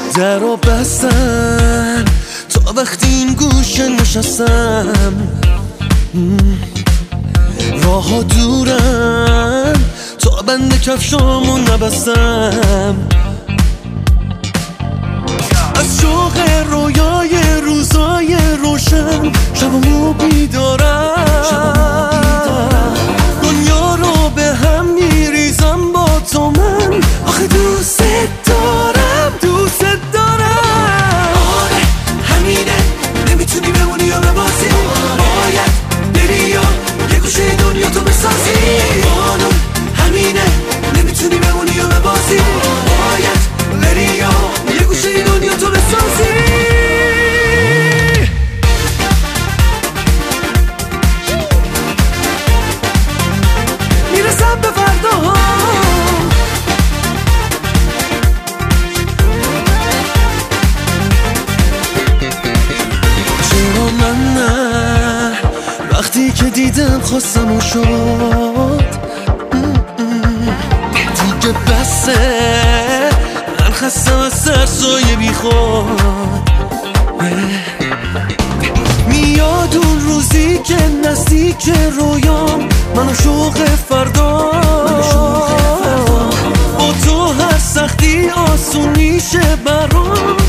در رو بستن تا وقتی این گوشه نشستم. راه ها دورن تا بند کفشامو نبستم. از شوق رویای روزای روشن شبمو بیدارم. دنیا رو به هم میریزم با تو من. آخه دوست دارم دوست دارم. آره همینه، نمیتونی بمونی یا ببازی. باید بری یا یه گوشه دنیا تو بسازی. قانون همینه، نمیتونی بمونی یا ببازی. باید بری یا یه گوشه دنیا تو بسازی. میرسم به فردا چرا من نه؟ وقتی که دیدم خواستم و شد دیگه بسه. من خستم از سرسایه بی خود. میاد اون روزی که نزدیک رویام، منو شوق فردا. با تو هر سختی آسون میشه برام.